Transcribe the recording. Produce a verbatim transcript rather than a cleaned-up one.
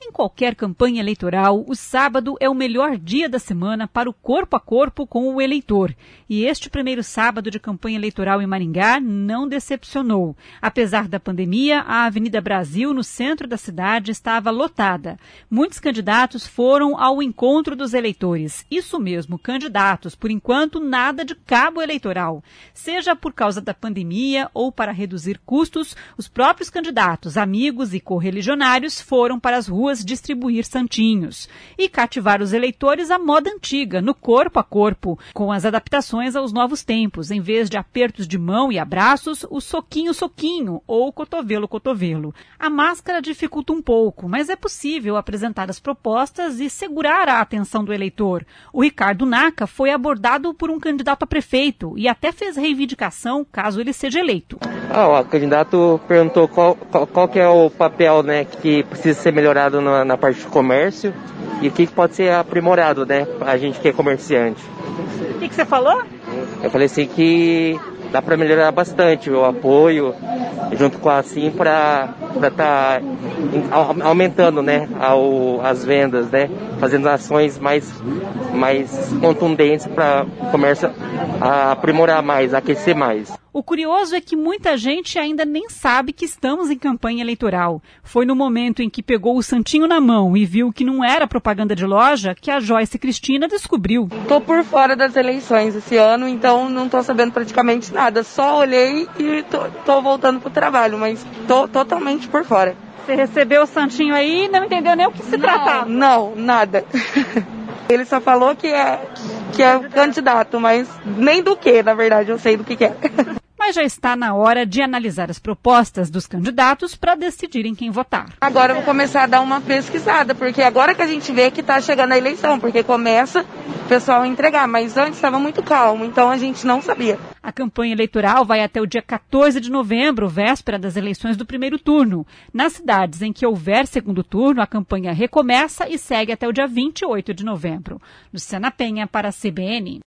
Em qualquer campanha eleitoral, o sábado é o melhor dia da semana para o corpo a corpo com o eleitor. E este primeiro sábado de campanha eleitoral em Maringá não decepcionou. Apesar da pandemia, a Avenida Brasil, no centro da cidade, estava lotada. Muitos candidatos foram ao encontro dos eleitores. Isso mesmo, candidatos. Por enquanto, nada de cabo eleitoral. Seja por causa da pandemia ou para reduzir custos, os próprios candidatos, amigos e correligionários foram para as ruas distribuir santinhos e cativar os eleitores à moda antiga, no corpo a corpo, com as adaptações aos novos tempos. Em vez de apertos de mão e abraços, o soquinho-soquinho ou cotovelo-cotovelo. A máscara dificulta um pouco, mas é possível apresentar as propostas e segurar a atenção do eleitor. O Ricardo Naca foi abordado por um candidato a prefeito e até fez reivindicação caso ele seja eleito. Ah, o candidato perguntou qual, qual, qual que é o papel, né, que precisa ser melhorado na, na parte do comércio e o que pode ser aprimorado, né, a gente que é comerciante. O que, que você falou? Eu falei assim que dá para melhorar bastante o apoio junto com a Assim para estar tá aumentando, né, ao, as vendas, né, fazendo ações mais, mais contundentes para o comércio aprimorar mais, aquecer mais. O curioso é que muita gente ainda nem sabe que estamos em campanha eleitoral. Foi no momento em que pegou o santinho na mão e viu que não era propaganda de loja que a Joyce Cristina descobriu. Tô por fora das eleições esse ano, então não tô sabendo praticamente nada. Só olhei e tô, tô voltando pro trabalho, mas tô totalmente por fora. Você recebeu o santinho aí e não entendeu nem o que se não, tratava? Não, nada. Ele só falou que é, que é candidato, mas nem do que, na verdade, eu sei do que, que é. Mas já está na hora de analisar as propostas dos candidatos para decidirem quem votar. Agora eu vou começar a dar uma pesquisada, porque agora que a gente vê que está chegando a eleição, porque começa o pessoal a entregar, mas antes estava muito calmo, então a gente não sabia. A campanha eleitoral vai até o dia quatorze de novembro, véspera das eleições do primeiro turno. Nas cidades em que houver segundo turno, a campanha recomeça e segue até o dia vinte e oito de novembro. Luciana Penha para a C B N.